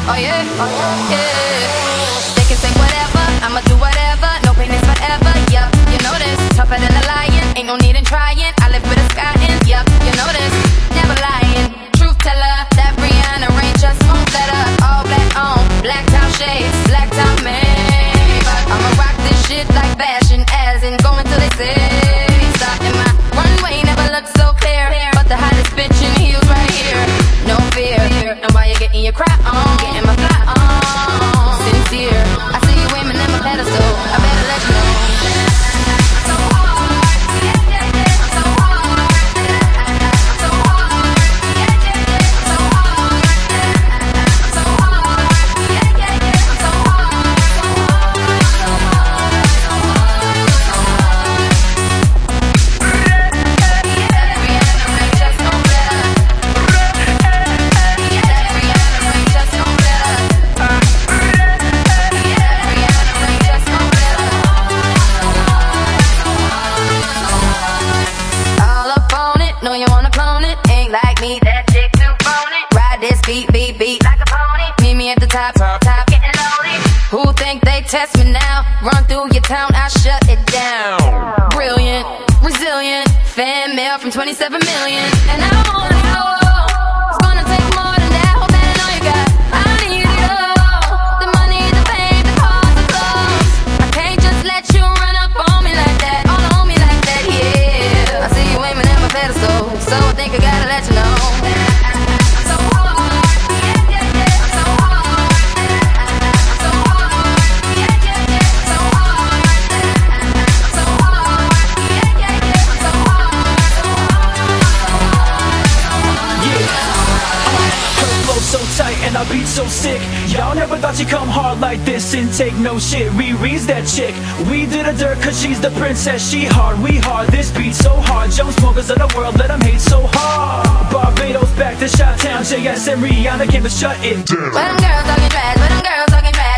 Oh yeah, yeah. They can say whatever, I'ma do whatever. No pain is forever, yup, you know this. Tougher than a lion, ain't no need in trying. I live with a sky in, yup, you know this. Never lying, truth teller. That Rihanna ain't just won't let her. All black on, black top shades, black top man. But I'ma rock this shit like fashion, as in going till they say stop. And my runway never looked so clear, but the hottest bitch in heels right here. No fear, and while you're getting your crap on, getting my fly on. Sincere, I see you aiming at my pedestal. I better let you know. Know you wanna clone it, ain't like me, that chick too phony. Ride this beat, beat, beat like a pony. Meet me at the top, getting lonely. Who think they test me now? Run through your town, I shut it down. Brilliant, resilient, fan mail from 27 million. And I wanna know, it's gonna take more than that. Hope that I know you got, I need it all. The money, the fame, the cars, the clothes. I can't just let you run up on me like that, all on me like that, yeah. I see you aiming at my pedestal, so I think I gotta let you know. I'm so hard, yeah, yeah, yeah. I'm so hard, I'm so hard, yeah, yeah, yeah. I'm so hard, I'm so hard, yeah, yeah, yeah. I'm so hard, Yeah, her flow so tight and our beat so sick. Y'all never thought she'd come hard like this and take no shit. Riri's that chick, we do the dirt cause she's the princess. She hard, we hard, this beat so hard. Jones smokers of the world, let them hate so hard. Barbados back to Chi-Town, JS and Rihanna came to shut it down. But them girls talking trash, but them girls talking trash.